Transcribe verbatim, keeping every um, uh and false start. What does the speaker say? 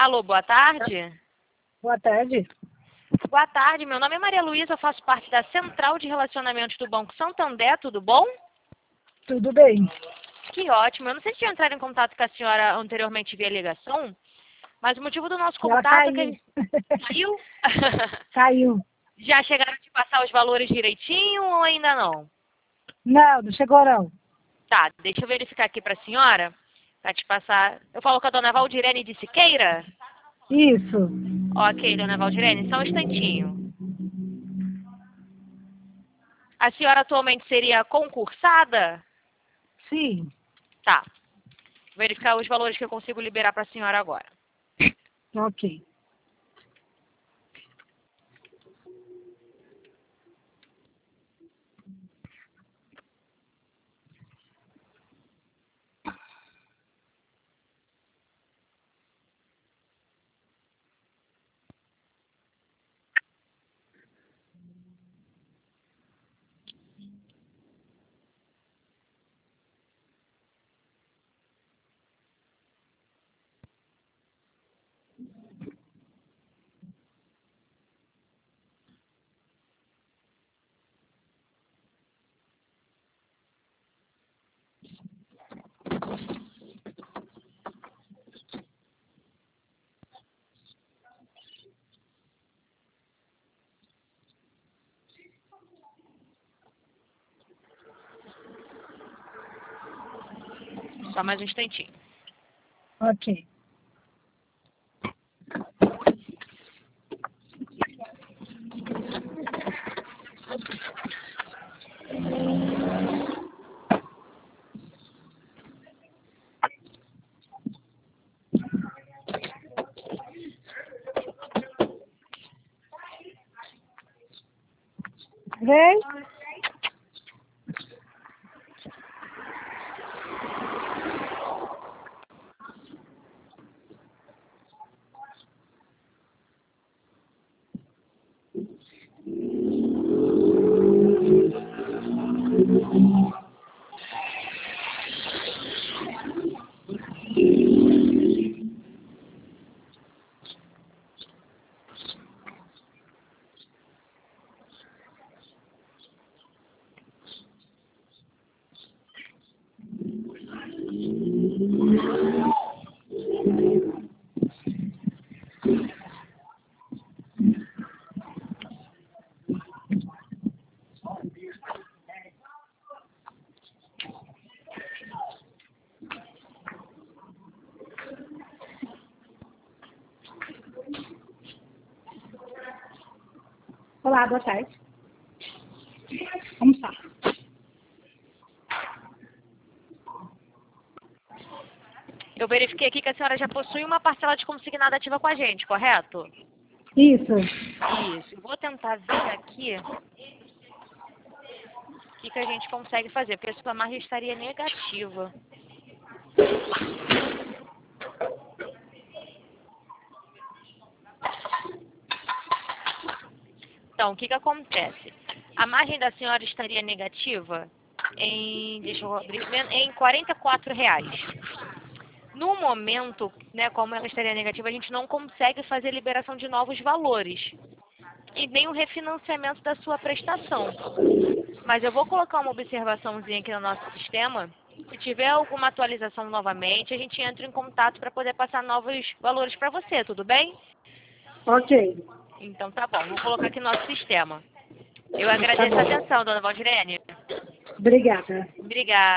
Alô, boa tarde. Boa tarde. Boa tarde, meu nome é Maria Luísa, eu faço parte da Central de Relacionamentos do Banco Santander, tudo bom? Tudo bem. Que ótimo. Eu não sei se já entraram em contato com a senhora anteriormente via ligação, mas o motivo do nosso Ela contato é que a caiu. gente... Caiu? Caiu. Já chegaram a te passar os valores direitinho ou ainda não? Não, não chegou não. Tá, deixa eu verificar aqui para a senhora, para te passar... Eu falo com a dona Valdirene de Siqueira? Isso. Ok, dona Valdirene, só um instantinho. A senhora atualmente seria concursada? Sim. Tá. Vou verificar os valores que eu consigo liberar para a senhora agora. Ok. Só mais um instantinho. Ok. Vem. Olá, boa tarde. Vamos lá. Eu verifiquei aqui que a senhora já possui uma parcela de consignada ativa com a gente, correto? Isso. Isso. Eu vou tentar ver aqui o que, que a gente consegue fazer, porque a sua margem estaria negativa. Então, o que, que acontece? A margem da senhora estaria negativa em, deixa eu abrir, em quarenta e quatro reais. No momento, né, como ela estaria negativa, a gente não consegue fazer liberação de novos valores e nem o refinanciamento da sua prestação. Mas eu vou colocar uma observaçãozinha aqui no nosso sistema. Se tiver alguma atualização novamente, a gente entra em contato para poder passar novos valores para você, tudo bem? Ok. Então tá bom, vou colocar aqui no nosso sistema. Eu Tá agradeço a bom. atenção, dona Valdirene. Obrigada. Obrigada.